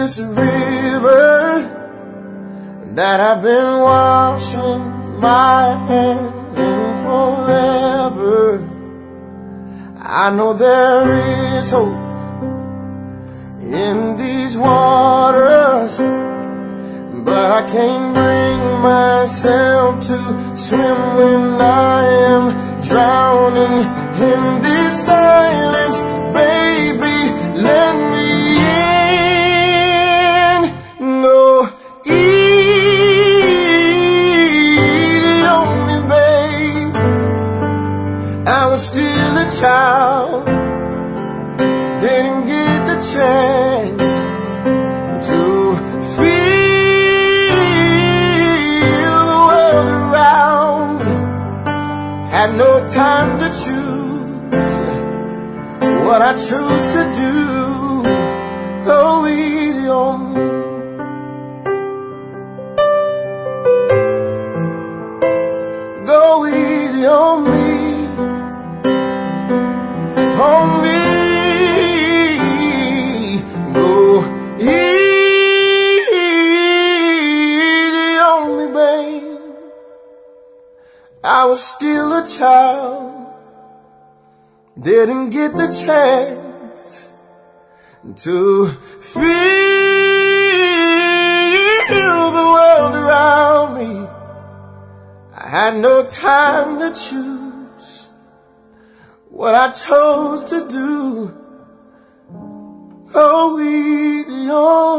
this river that I've been washing my hands in forever. I know there is hope in these waters, but I can't bring myself to swim when I am drowning in this silence. Baby, let me in. No, easy on me, babe. I was still a child, didn't get the chance to feel the world around me. Had no time to choose what I choose to do. Go easy on me. Go easy on me. On me. Go easy on me, babe. I was still a child, didn't get the chance to feel the world around me. I had no time to choose what I chose to do. Go easy on